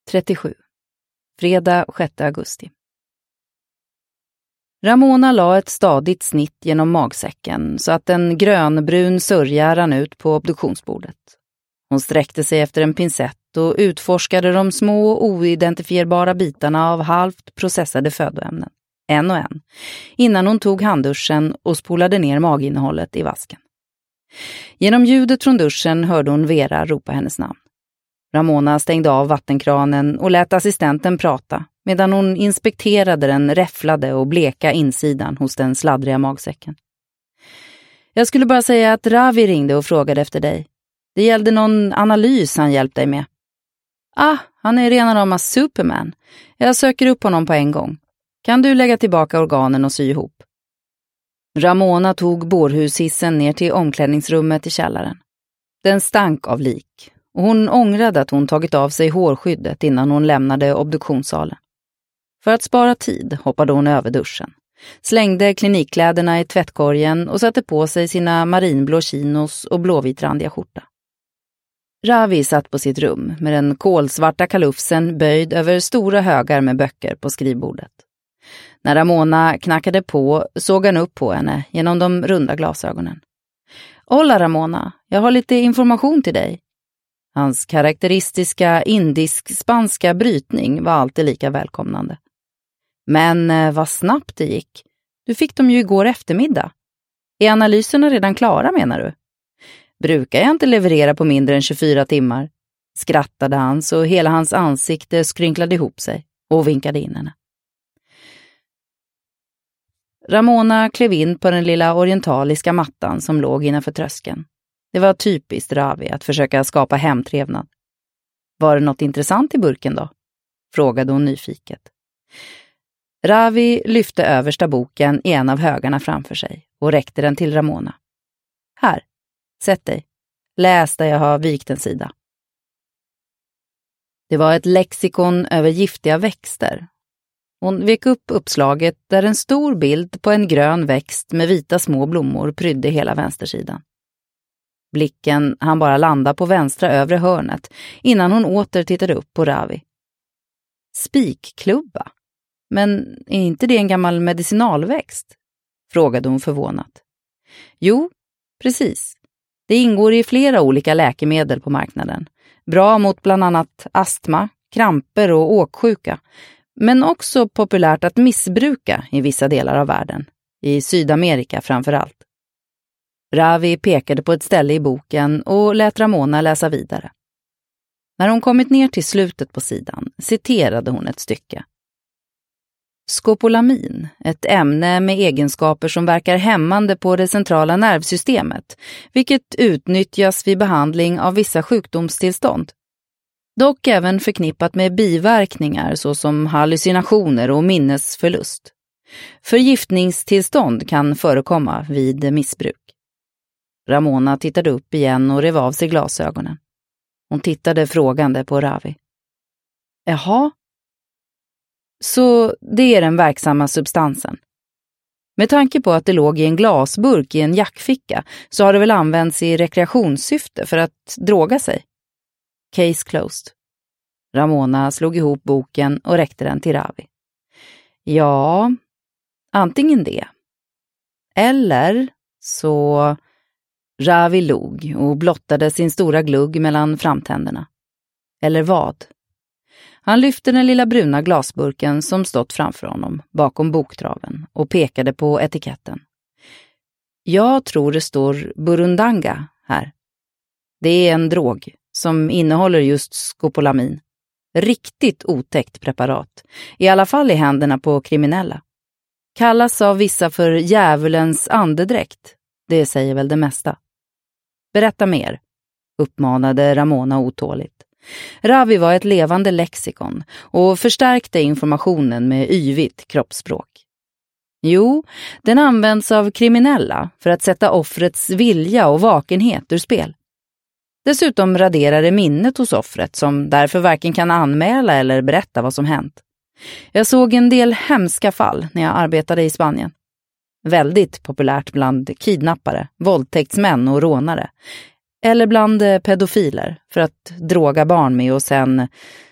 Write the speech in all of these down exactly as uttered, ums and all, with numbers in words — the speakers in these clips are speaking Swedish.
trettiosju. Fredag sjätte augusti. Ramona la ett stadigt snitt genom magsäcken så att en grönbrun sörja rann ut på obduktionsbordet. Hon sträckte sig efter en pincett och utforskade de små oidentifierbara bitarna av halvt processade födoämnen, en och en, innan hon tog handduschen och spolade ner maginnehållet i vasken. Genom ljudet från duschen hörde hon Vera ropa hennes namn. Ramona stängde av vattenkranen och lät assistenten prata medan hon inspekterade den räfflade och bleka insidan hos den sladdriga magsäcken. Jag skulle bara säga att Ravi ringde och frågade efter dig. Det gällde någon analys han hjälpte dig med. Ah, han är rena rama Superman. Jag söker upp honom på en gång. Kan du lägga tillbaka organen och sy ihop? Ramona tog bårhushissen ner till omklädningsrummet i källaren. Den stank av lik och hon ångrade att hon tagit av sig hårskyddet innan hon lämnade obduktionssalen. För att spara tid hoppade hon över duschen, slängde klinikkläderna i tvättkorgen och satte på sig sina marinblå chinos och blåvitrandiga skjorta. Ravi satt på sitt rum med den kolsvarta kalufsen böjd över stora högar med böcker på skrivbordet. När Ramona knackade på såg han upp på henne genom de runda glasögonen. Hola Ramona, jag har lite information till dig. Hans karaktäristiska indisk-spanska brytning var alltid lika välkomnande. Men eh, vad snabbt det gick. Du fick dem ju igår eftermiddag. Är analyserna redan klara menar du? Brukar jag inte leverera på mindre än tjugofyra timmar? Skrattade han så hela hans ansikte skrynklade ihop sig och vinkade in henne. Ramona klev in på den lilla orientaliska mattan som låg innanför tröskeln. Det var typiskt Ravi att försöka skapa hemtrevnad. Var det något intressant i burken då? Frågade hon nyfiket. Ravi lyfte översta boken i en av högarna framför sig och räckte den till Ramona. Här, sätt dig. Läs där jag har vikt en sida. Det var ett lexikon över giftiga växter. Hon vek upp uppslaget där en stor bild på en grön växt med vita små blommor prydde hela vänstersidan. Blicken han bara landa på vänstra övre hörnet innan hon åter tittade upp på Ravi. Spikklubba? Men är inte det en gammal medicinalväxt? Frågade hon förvånat. Jo, precis. Det ingår i flera olika läkemedel på marknaden. Bra mot bland annat astma, kramper och åksjuka. Men också populärt att missbruka i vissa delar av världen. I Sydamerika framför allt. Ravi pekade på ett ställe i boken och lät Ramona läsa vidare. När hon kommit ner till slutet på sidan citerade hon ett stycke. Skopolamin, ett ämne med egenskaper som verkar hämmande på det centrala nervsystemet, vilket utnyttjas vid behandling av vissa sjukdomstillstånd. Dock även förknippat med biverkningar såsom hallucinationer och minnesförlust. Förgiftningstillstånd kan förekomma vid missbruk. Ramona tittade upp igen och rev av sig glasögonen. Hon tittade frågande på Ravi. Jaha? Så det är den verksamma substansen. Med tanke på att det låg i en glasburk i en jackficka så har det väl använts i rekreationssyfte för att droga sig. Case closed. Ramona slog ihop boken och räckte den till Ravi. Ja, antingen det. Eller så... Ravi log och blottade sin stora glugg mellan framtänderna. Eller vad? Han lyfte den lilla bruna glasburken som stått framför honom bakom boktraven och pekade på etiketten. Jag tror det står burundanga här. Det är en drog som innehåller just skopolamin. Riktigt otäckt preparat, i alla fall i händerna på kriminella. Kallas av vissa för djävulens andedräkt. Det säger väl det mesta. Berätta mer, uppmanade Ramona otåligt. Ravi var ett levande lexikon och förstärkte informationen med yvigt kroppsspråk. Jo, den används av kriminella för att sätta offrets vilja och vakenhet ur spel. Dessutom raderar det minnet hos offret som därför varken kan anmäla eller berätta vad som hänt. Jag såg en del hemska fall när jag arbetade i Spanien. Väldigt populärt bland kidnappare, våldtäktsmän och rånare. Eller bland pedofiler för att droga barn med och sen...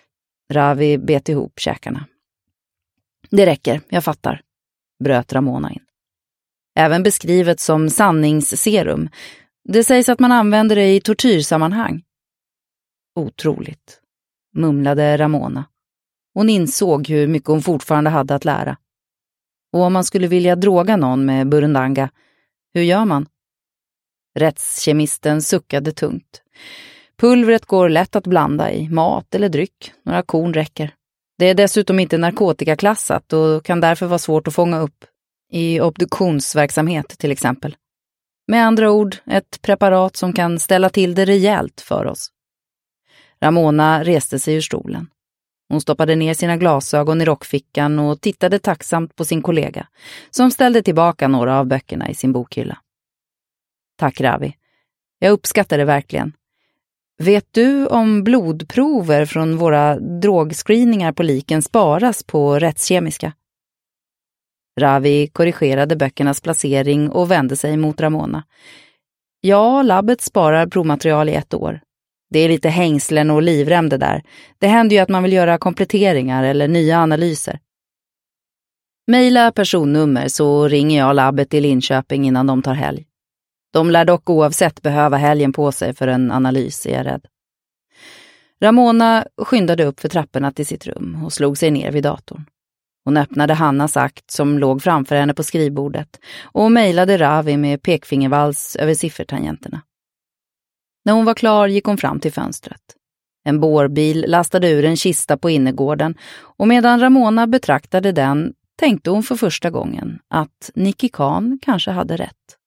Ravi bet ihop käkarna. Det räcker, jag fattar, bröt Ramona in. Även beskrivet som sanningsserum. Det sägs att man använder det i tortyrsammanhang. Otroligt, mumlade Ramona. Hon insåg hur mycket hon fortfarande hade att lära. Och om man skulle vilja droga någon med burundanga, hur gör man? Rättskemisten suckade tungt. Pulvret går lätt att blanda i mat eller dryck. Några korn räcker. Det är dessutom inte narkotikaklassat och kan därför vara svårt att fånga upp. I obduktionsverksamhet till exempel. Med andra ord, ett preparat som kan ställa till det rejält för oss. Ramona reste sig ur stolen. Hon stoppade ner sina glasögon i rockfickan och tittade tacksamt på sin kollega, som ställde tillbaka några av böckerna i sin bokhylla. Tack Ravi. Jag uppskattar det verkligen. Vet du om blodprover från våra drogscreeningar på liken sparas på rättskemiska? Ravi korrigerade böckernas placering och vände sig mot Ramona. Ja, labbet sparar provmaterial i ett år. Det är lite hängslen och livrem det där. Det händer ju att man vill göra kompletteringar eller nya analyser. Maila personnummer så ringer jag labbet i Linköping innan de tar helg. De lär dock oavsett behöva helgen på sig för en analys, är jag rädd. Ramona skyndade upp för trapporna till sitt rum och slog sig ner vid datorn. Hon öppnade Hannas akt som låg framför henne på skrivbordet och mejlade Ravi med pekfingervals över siffertangenterna. När hon var klar gick hon fram till fönstret. En bårbil lastade ur en kista på innergården och medan Ramona betraktade den tänkte hon för första gången att Nicky Khan kanske hade rätt.